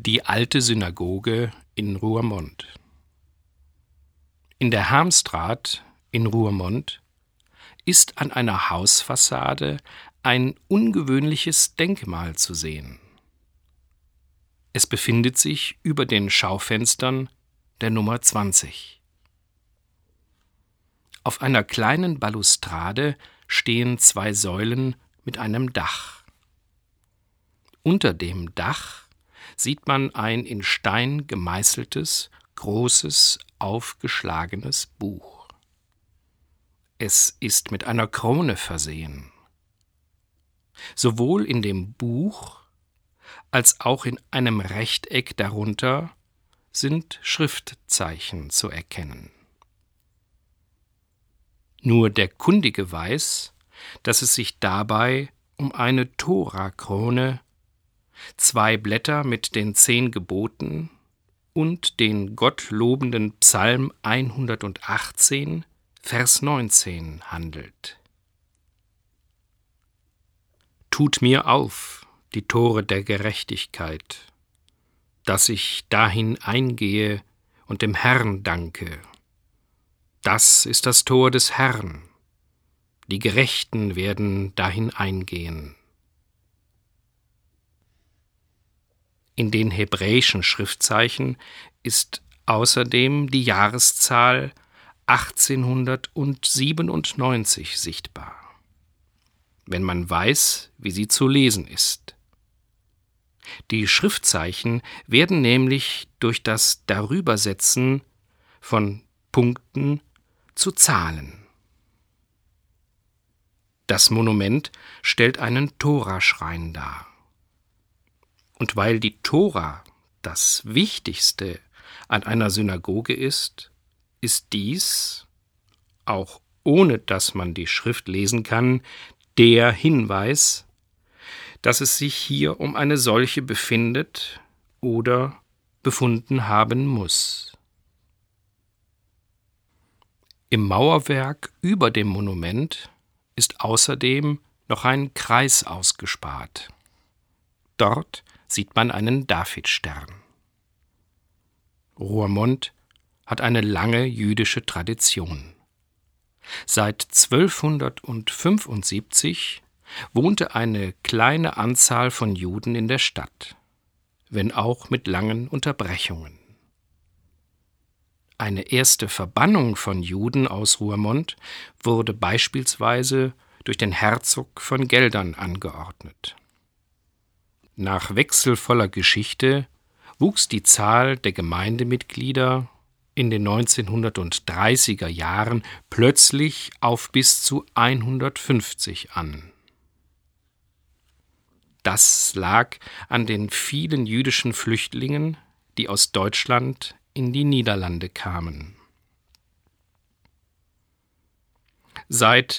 Die alte Synagoge in Roermond. In der Harmstraat in Roermond ist an einer Hausfassade ein ungewöhnliches Denkmal zu sehen. Es befindet sich über den Schaufenstern der Nummer 20. Auf einer kleinen Balustrade stehen 2 Säulen mit einem Dach. Unter dem Dach sieht man ein in Stein gemeißeltes, großes, aufgeschlagenes Buch. Es ist mit einer Krone versehen. Sowohl in dem Buch als auch in einem Rechteck darunter sind Schriftzeichen zu erkennen. Nur der Kundige weiß, dass es sich dabei um eine Tora-Krone, 2 Blätter mit den 10 Geboten und den gottlobenden Psalm 118, Vers 19 handelt. Tut mir auf, die Tore der Gerechtigkeit, dass ich dahin eingehe und dem Herrn danke. Das ist das Tor des Herrn. Die Gerechten werden dahin eingehen. In den hebräischen Schriftzeichen ist außerdem die Jahreszahl 1897 sichtbar, wenn man weiß, wie sie zu lesen ist. Die Schriftzeichen werden nämlich durch das Darübersetzen von Punkten zu Zahlen. Das Monument stellt einen Toraschrein dar. Und weil die Tora das Wichtigste an einer Synagoge ist dies, auch ohne dass man die Schrift lesen kann, der Hinweis, dass es sich hier um eine solche befindet oder befunden haben muss. Im Mauerwerk über dem Monument ist außerdem noch ein Kreis ausgespart. Dort sieht man einen Davidstern. Roermond hat eine lange jüdische Tradition. Seit 1275 wohnte eine kleine Anzahl von Juden in der Stadt, wenn auch mit langen Unterbrechungen. Eine erste Verbannung von Juden aus Roermond wurde beispielsweise durch den Herzog von Geldern angeordnet. Nach wechselvoller Geschichte wuchs die Zahl der Gemeindemitglieder in den 1930er Jahren plötzlich auf bis zu 150 an. Das lag an den vielen jüdischen Flüchtlingen, die aus Deutschland in die Niederlande kamen. Seit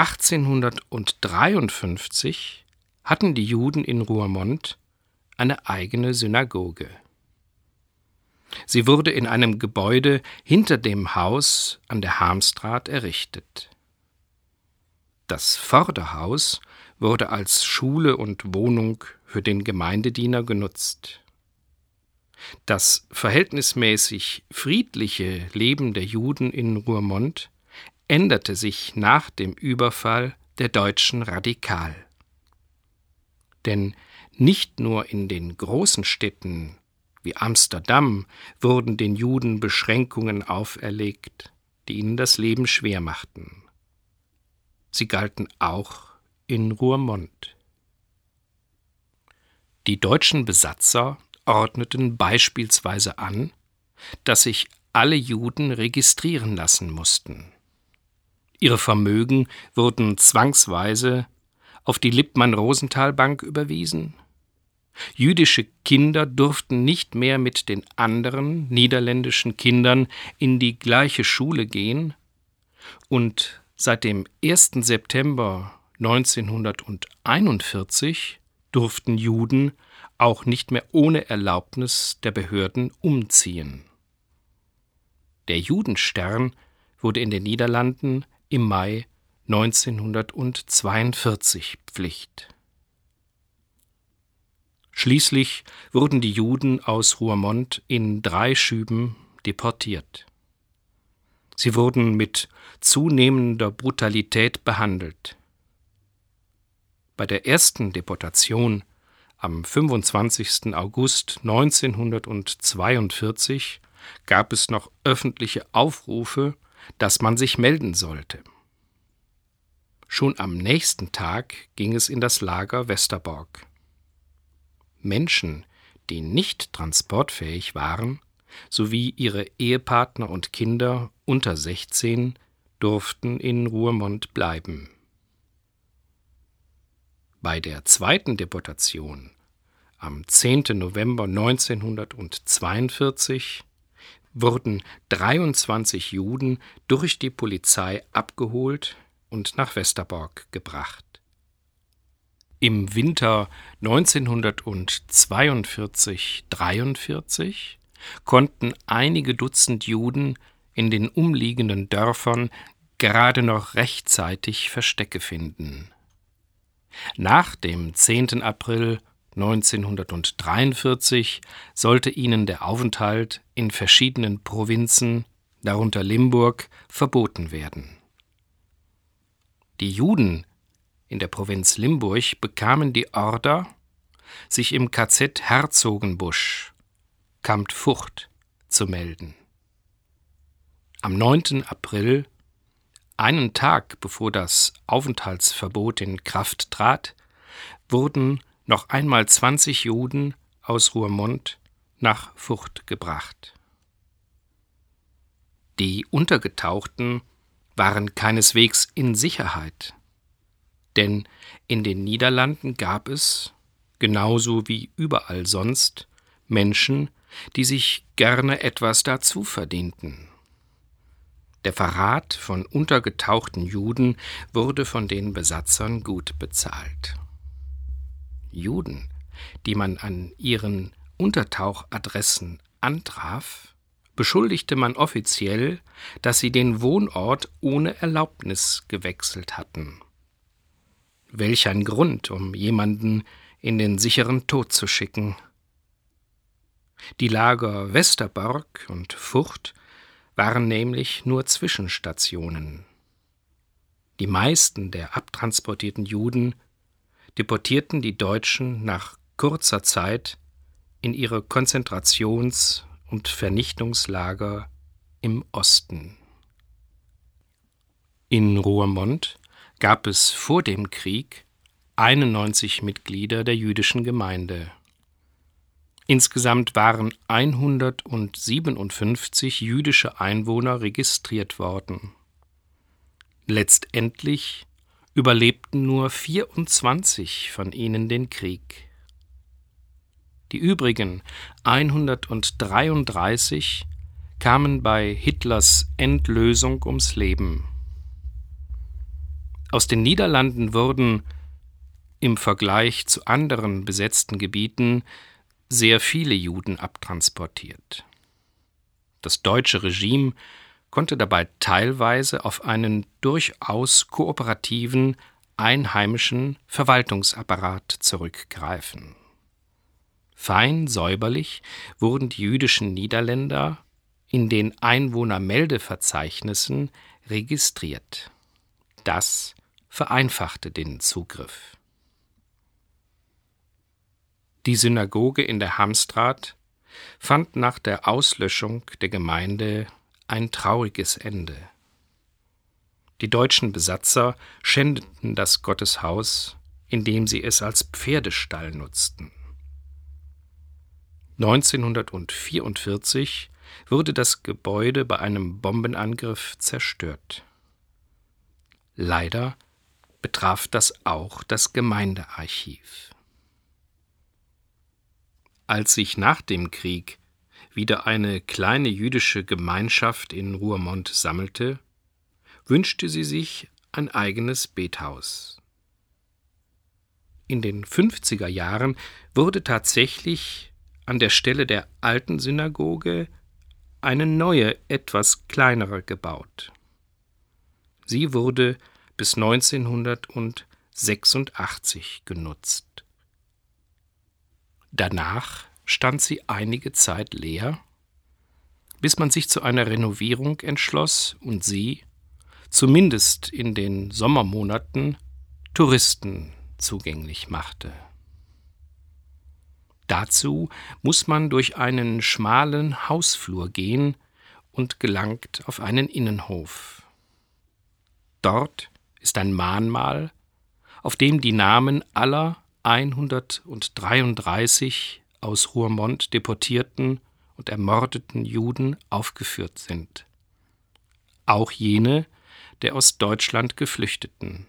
1853 hatten die Juden in Roermond eine eigene Synagoge. Sie wurde in einem Gebäude hinter dem Haus an der Harmstraat errichtet. Das Vorderhaus wurde als Schule und Wohnung für den Gemeindediener genutzt. Das verhältnismäßig friedliche Leben der Juden in Roermond änderte sich nach dem Überfall der Deutschen radikal. Denn nicht nur in den großen Städten wie Amsterdam wurden den Juden Beschränkungen auferlegt, die ihnen das Leben schwer machten. Sie galten auch in Roermond. Die deutschen Besatzer ordneten beispielsweise an, dass sich alle Juden registrieren lassen mussten. Ihre Vermögen wurden zwangsweise auf die Lippmann-Rosenthal-Bank überwiesen. Jüdische Kinder durften nicht mehr mit den anderen niederländischen Kindern in die gleiche Schule gehen und seit dem 1. September 1941 durften Juden auch nicht mehr ohne Erlaubnis der Behörden umziehen. Der Judenstern wurde in den Niederlanden im Mai 1942 Pflicht. Schließlich wurden die Juden aus Roermond in 3 Schüben deportiert. Sie wurden mit zunehmender Brutalität behandelt. Bei der ersten Deportation am 25. August 1942 gab es noch öffentliche Aufrufe, dass man sich melden sollte. Schon am nächsten Tag ging es in das Lager Westerbork. Menschen, die nicht transportfähig waren, sowie ihre Ehepartner und Kinder unter 16 durften in Roermond bleiben. Bei der zweiten Deportation am 10. November 1942 wurden 23 Juden durch die Polizei abgeholt und nach Westerbork gebracht. Im Winter 1942/43 konnten einige Dutzend Juden in den umliegenden Dörfern gerade noch rechtzeitig Verstecke finden. Nach dem 10. April 1943 sollte ihnen der Aufenthalt in verschiedenen Provinzen, darunter Limburg, verboten werden. Die Juden in der Provinz Limburg bekamen die Order, sich im KZ Herzogenbusch, Kamp Vught, zu melden. Am 9. April, einen Tag bevor das Aufenthaltsverbot in Kraft trat, wurden noch einmal 20 Juden aus Roermond nach Vught gebracht. Die Untergetauchten waren keineswegs in Sicherheit, denn in den Niederlanden gab es, genauso wie überall sonst, Menschen, die sich gerne etwas dazu verdienten. Der Verrat von untergetauchten Juden wurde von den Besatzern gut bezahlt. Juden, die man an ihren Untertauchadressen antraf, beschuldigte man offiziell, dass sie den Wohnort ohne Erlaubnis gewechselt hatten. Welch ein Grund, um jemanden in den sicheren Tod zu schicken. Die Lager Westerbork und Vught waren nämlich nur Zwischenstationen. Die meisten der abtransportierten Juden deportierten die Deutschen nach kurzer Zeit in ihre Konzentrations- und Vernichtungslager im Osten. In Roermond gab es vor dem Krieg 91 Mitglieder der jüdischen Gemeinde. Insgesamt waren 157 jüdische Einwohner registriert worden. Letztendlich überlebten nur 24 von ihnen den Krieg. Die übrigen 133 kamen bei Hitlers Endlösung ums Leben. Aus den Niederlanden wurden im Vergleich zu anderen besetzten Gebieten sehr viele Juden abtransportiert. Das deutsche Regime konnte dabei teilweise auf einen durchaus kooperativen, einheimischen Verwaltungsapparat zurückgreifen. Fein säuberlich wurden die jüdischen Niederländer in den Einwohnermeldeverzeichnissen registriert. Das vereinfachte den Zugriff. Die Synagoge in der Hamstraat fand nach der Auslöschung der Gemeinde ein trauriges Ende. Die deutschen Besatzer schändeten das Gotteshaus, indem sie es als Pferdestall nutzten. 1944 wurde das Gebäude bei einem Bombenangriff zerstört. Leider betraf das auch das Gemeindearchiv. Als sich nach dem Krieg wieder eine kleine jüdische Gemeinschaft in Roermond sammelte, wünschte sie sich ein eigenes Bethaus. In den 50er Jahren wurde tatsächlich an der Stelle der alten Synagoge eine neue, etwas kleinere gebaut. Sie wurde bis 1986 genutzt. Danach stand sie einige Zeit leer, bis man sich zu einer Renovierung entschloss und sie, zumindest in den Sommermonaten, Touristen zugänglich machte. Dazu muss man durch einen schmalen Hausflur gehen und gelangt auf einen Innenhof. Dort ist ein Mahnmal, auf dem die Namen aller 133 aus Roermond deportierten und ermordeten Juden aufgeführt sind. Auch jene der aus Deutschland Geflüchteten.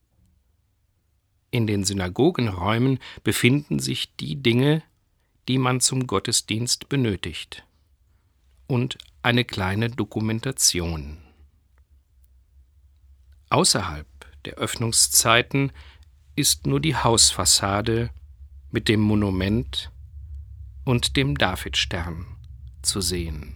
In den Synagogenräumen befinden sich die Dinge, die man zum Gottesdienst benötigt. Und eine kleine Dokumentation. Außerhalb der Öffnungszeiten ist nur die Hausfassade mit dem Monument und dem Davidstern zu sehen.